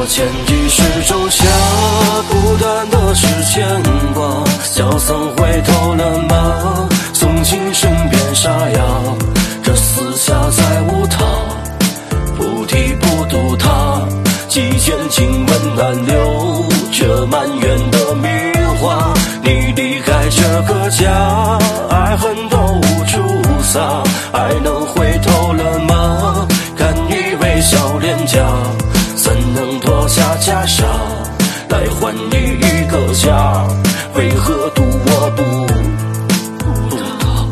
千里始终下，不断的是牵挂。小僧回头了吗？送情身边沙哑，这四下再无他，不提不渡他。几间经文难留，这满园的名花。你离开这个家，爱恨都无处撒。爱能回头了吗？敢于微笑脸颊，怎能脱下袈裟来还你一个家？为何渡我不渡他？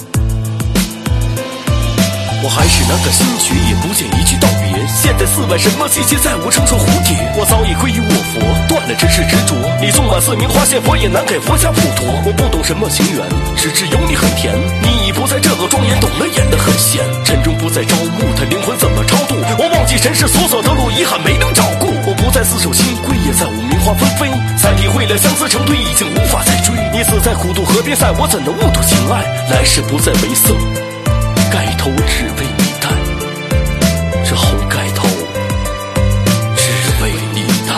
我还是那个新曲，也不见一句道别。现在四万什么季节，再无乘坐蝴蝶。我早已归于我佛，断了尘世执着。你纵马四明花现佛，也难给佛家普陀。我不懂什么情缘，只有你很甜。你已不在这个庄严，懂了演得很闲。尘中不再招募，他灵魂怎么超度？我忘记尘世所走的路，遗憾没能照顾。我不再厮守新归，也再无名花纷飞。才体会了相思成堆，已经无法再追。你死在苦渡河边塞，我怎能误渡情爱？来世不再为色，盖头只为你戴，这红盖头只为你戴。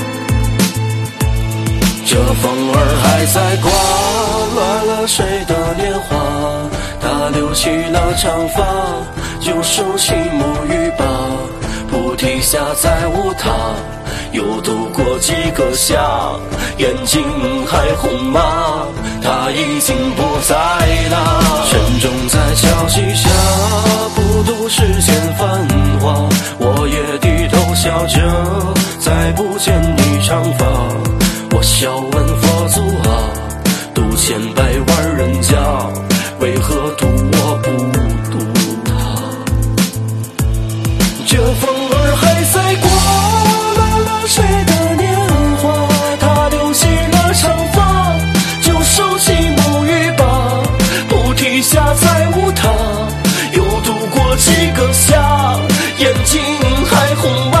这风儿还在刮，乱了谁的年华？他留起了长发，就收起沐浴吧。菩提下再无他，又度过几个夏。眼睛还红吗？他已经不在了。沉重在敲击下，不度世间繁华。我也低头笑着，再不见你长发。我笑问佛祖啊，渡千百万人家，为何渡我不渡他？这风儿还在刮，乱了谁的年华？他留起了长发，就收起沐浴吧。菩提下再无他，又度过几个夏。眼睛还红